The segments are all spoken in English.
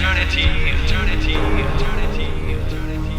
eternity, eternity, eternity, eternity.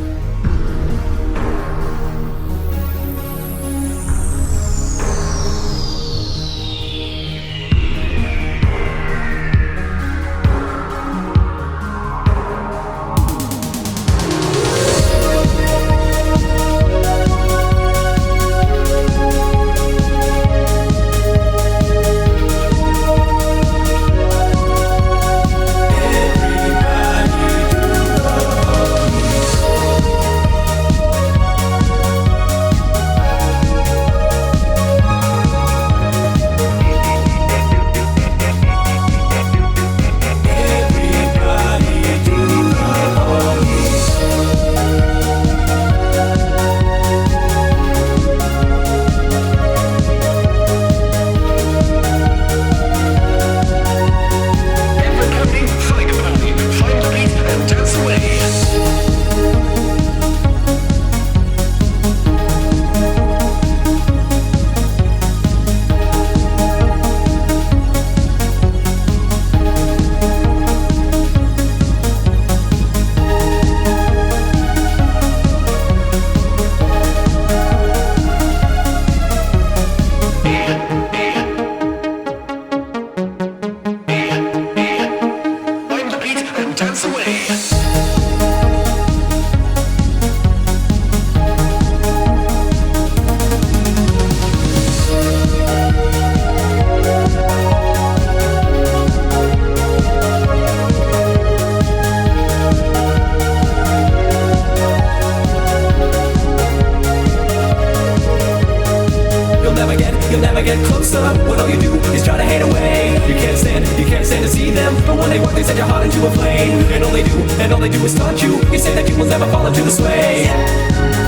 Dance away. You'll never get closer when all you do is try to hate away. You can't stand to see them, but when they work they set your heart into a flame. And all they do is taunt you. You say that you will never fall into the sway.